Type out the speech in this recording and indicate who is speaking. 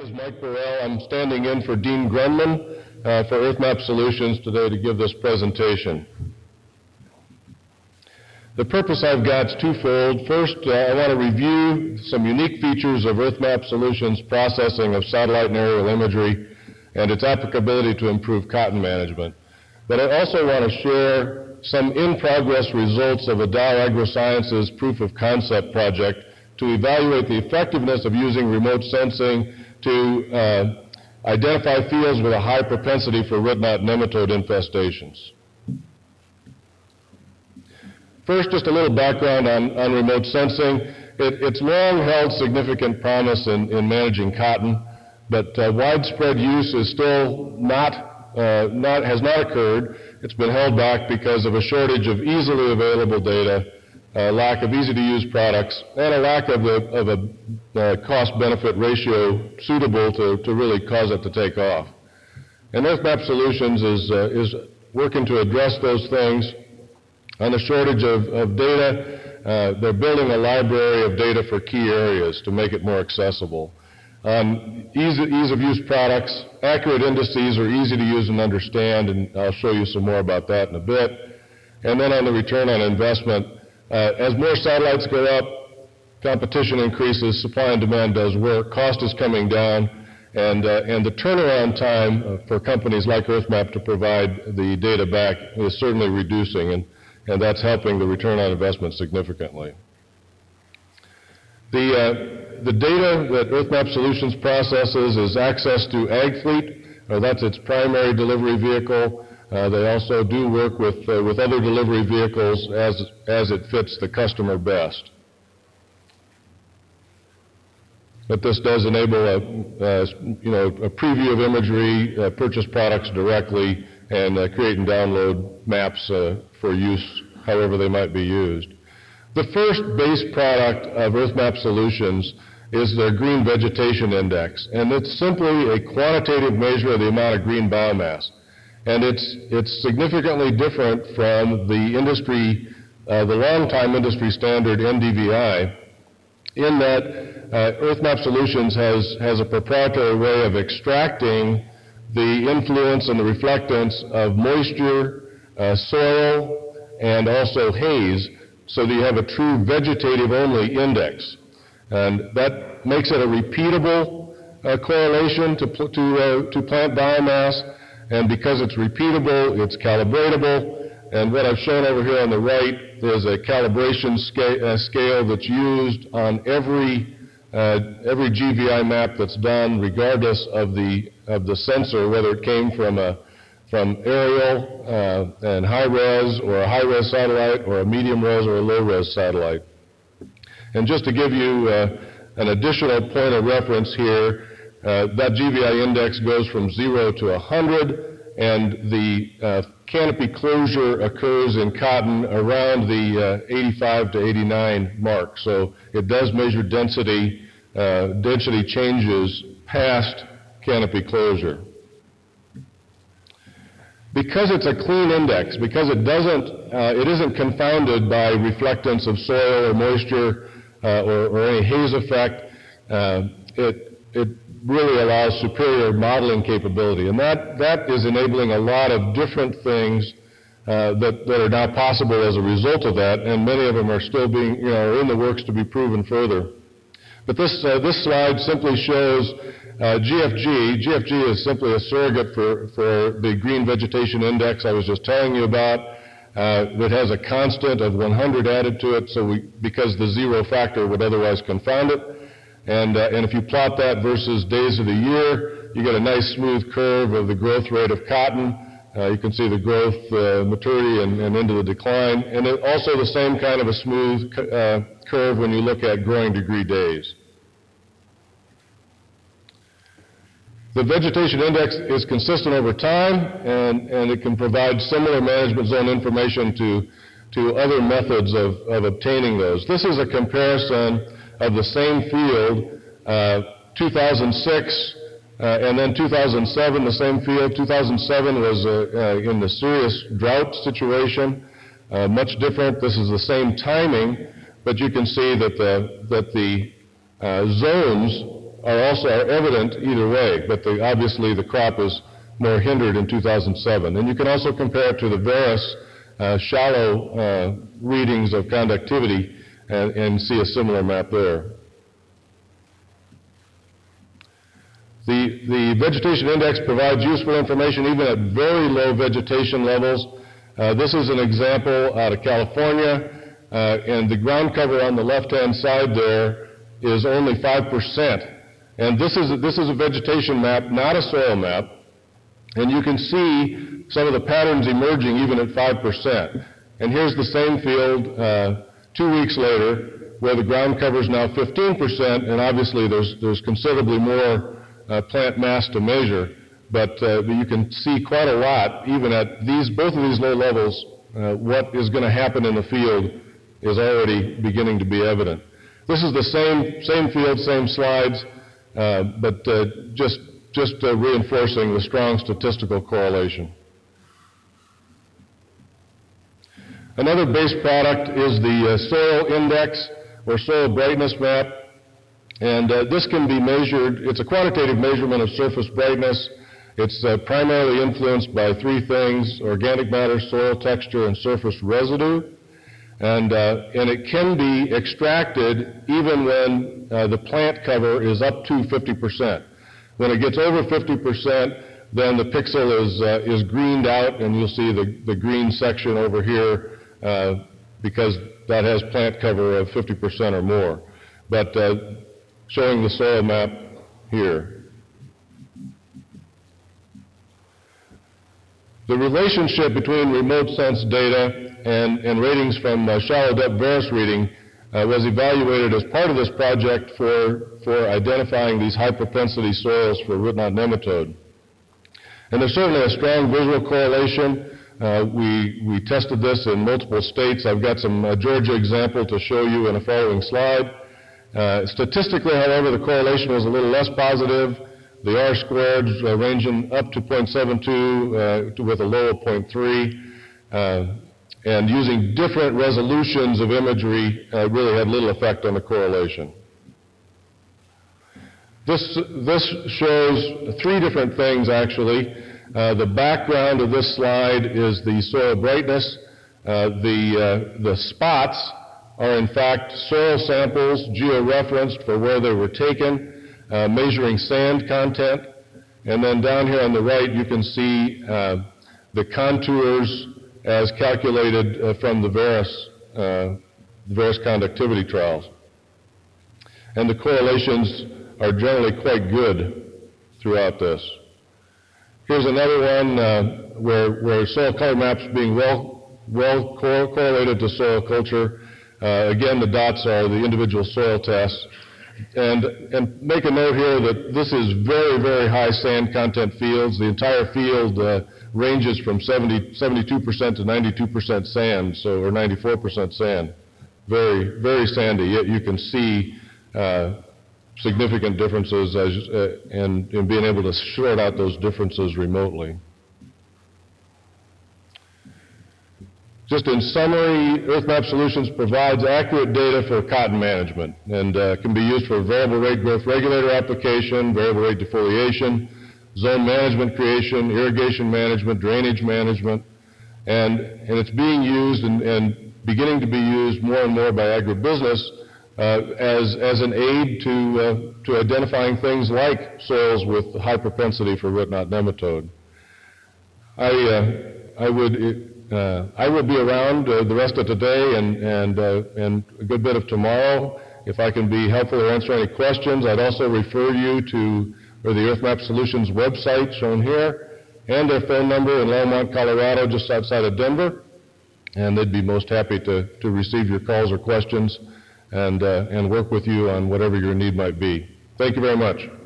Speaker 1: is Mike Burrell. I'm standing in for Dean Grunman for EarthMap Solutions today to give this presentation. The purpose I've got is twofold. First, I want to review some unique features of EarthMap Solutions processing of satellite and aerial imagery and its applicability to improve cotton management. But I also want to share some in-progress results of a Dow AgroSciences proof of concept project to evaluate the effectiveness of using remote sensing to identify fields with a high propensity for root knot nematode infestations. First, just a little background on remote sensing. It's long held significant promise in managing cotton, but widespread use is still has not occurred. It's been held back because of a shortage of easily available data, a lack of easy-to-use products, and a lack of a cost-benefit ratio suitable to really cause it to take off. And EarthMap Solutions is working to address those things. On the shortage of data, they're building a library of data for key areas to make it more accessible. Ease of use products, accurate indices are easy to use and understand, and I'll show you some more about that in a bit. And then on the return on investment, as more satellites go up, competition increases, supply and demand does work, cost is coming down, and the turnaround time for companies like EarthMap to provide the data back is certainly reducing, and that's helping the return on investment significantly. The data that EarthMap Solutions processes is access to AgFleet. That's its primary delivery vehicle. They also do work with other delivery vehicles as it fits the customer best. But this does enable a preview of imagery, purchase products directly, and create and download maps for use however they might be used. The first base product of EarthMap Solutions is the Green Vegetation Index, and it's simply a quantitative measure of the amount of green biomass. And it's significantly different from the long-time industry standard NDVI, in that EarthMap Solutions has a proprietary way of extracting the influence and the reflectance of moisture, soil, and also haze, so that you have a true vegetative-only index. And that makes it a repeatable correlation to plant biomass, and because it's repeatable, it's calibratable. And what I've shown over here on the right is a calibration scale that's used on every GVI map that's done, regardless of the sensor, whether it came from aerial and high-res, or a high-res satellite, or a medium-res or a low-res satellite. And just to give you an additional point of reference here, that GVI index goes from 0 to 100, and the canopy closure occurs in cotton around the 85 to 89 mark. So it does measure density changes past canopy closure. Because it's a clean index, because it isn't confounded by reflectance of soil or moisture or any haze effect, it really allows superior modeling capability. And that is enabling a lot of different things that are now possible as a result of that, and many of them are still in the works to be proven further. But this slide simply shows GFG. GFG is simply a surrogate for the Green Vegetation Index I was just telling you about. That has a constant of 100 added to it, because the zero factor would otherwise confound it. And if you plot that versus days of the year, you get a nice smooth curve of the growth rate of cotton. You can see the growth, maturity, and into the decline. And also the same kind of a smooth curve when you look at growing degree days. The vegetation index is consistent over time, and it can provide similar management zone information to other methods of obtaining those. This is a comparison of the same field, 2006 and then 2007, the same field. 2007 was in the serious drought situation, much different. This is the same timing, but you can see that the zones are evident either way, but obviously the crop is more hindered in 2007. And you can also compare it to the Veris shallow readings of conductivity and see a similar map there. The vegetation index provides useful information even at very low vegetation levels. This is an example out of California, and the ground cover on the left-hand side there is only 5%. And this is a vegetation map, not a soil map. And you can see some of the patterns emerging even at 5%. And here's the same field 2 weeks later, where the ground cover is now 15%, and obviously there's considerably more plant mass to measure. But you can see quite a lot, even at both of these low levels. What is going to happen in the field is already beginning to be evident. This is the same field, same slides, but just reinforcing the strong statistical correlation. Another base product is the soil index or soil brightness map, and this can be measured. It's a quantitative measurement of surface brightness. It's primarily influenced by three things: organic matter, soil texture, and surface residue. And it can be extracted even when the plant cover is up to 50%. When it gets over 50%, then the pixel is greened out, and you'll see the green section over here because that has plant cover of 50% or more. But showing the soil map here. The relationship between remote sense data and ratings from shallow depth Veris reading was evaluated as part of this project for identifying these high propensity soils for root knot nematode. And there's certainly a strong visual correlation. We tested this in multiple states. I've got some Georgia example to show you in a following slide. Statistically, however, the correlation was a little less positive. The R-squared ranging up to 0.72 with a low of 0.3. And using different resolutions of imagery really had little effect on the correlation. This shows three different things, actually. The background of this slide is the soil brightness. The spots are, in fact, soil samples georeferenced for where they were taken, measuring sand content. And then down here on the right, you can see the contours as calculated from the Veris conductivity trials. And the correlations are generally quite good throughout this. Here's another one where soil color maps being well correlated to soil culture. Again, the dots are the individual soil tests. And make a note here that this is very, very high sand content fields. The entire field ranges from 72% to 92% sand, or 94% sand. Very, very sandy. Yet you can see significant differences in being able to sort out those differences remotely. Just in summary, EarthMap Solutions provides accurate data for cotton management and can be used for variable rate growth regulator application, variable rate defoliation, zone management creation, irrigation management, drainage management, and it's being used and beginning to be used more and more by agribusiness as an aid to identifying things like soils with high propensity for root knot nematode. I will be around the rest of today and a good bit of tomorrow. If I can be helpful or answer any questions, I'd also refer you to the EarthMap Solutions website shown here and their phone number in Longmont, Colorado, just outside of Denver. And they'd be most happy to receive your calls or questions and work with you on whatever your need might be. Thank you very much.